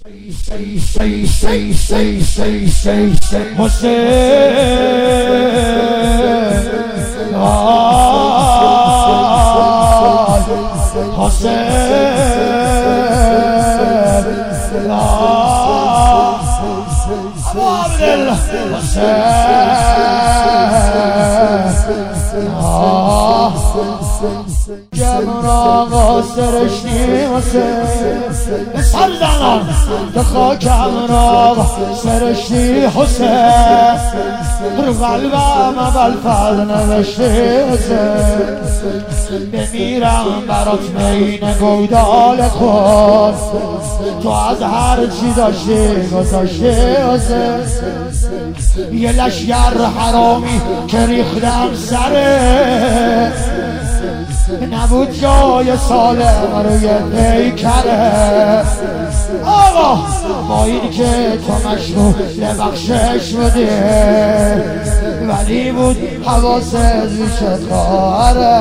جمن آقا سرشتی حسین سرزنان به خاکم آقا سرشتی حسین رو قلبم اول فضل نوشتی حسین بمیرم برات بین گودال خود تو از هر چی داشتی گذاشتی حسین یه لشگر حرامی که ریختم سره نبود جای سالم روی پیکره آقا با این که تو مشروع بخشش بودی ولی بود حواست بیشت خواهره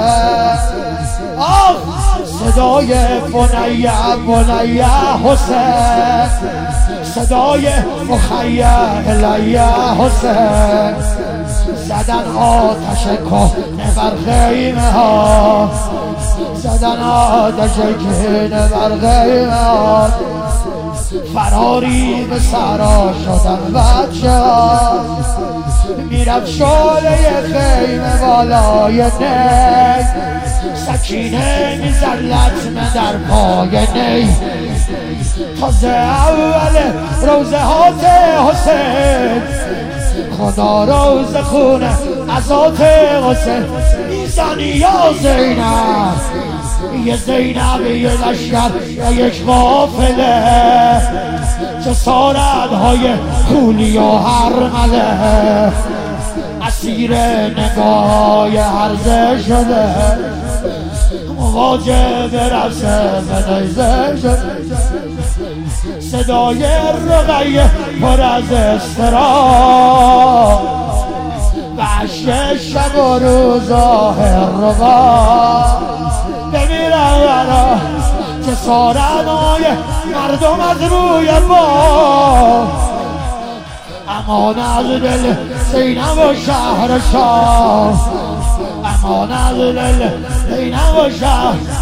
صدای بنیه حسین صدای مخیه الیه حسین زدن آتش کهنه بر خیمه ها زدن آتش کهنه بر خیمه ها فراری به سرا شدن بچه ها میرفت شعله خیمه بالای نی سکینه میزد لطمه در پای نی تازه اول روزه هات حسین خدا روز خونه ازات حسین میزنی یا زینب یه زینب یه لشکر یک قافله جسارت‌های خولی و هرمله اسیر نگاه هرزه شده مواجه به رفسه بدایزه شده صدای رقیه پر از استرا وحش شب و روز ظاهر روا بمیرم برا جسارت‌های مردم از روی با امان از دل زینب و شهر شاه امان از دل زینب و شهر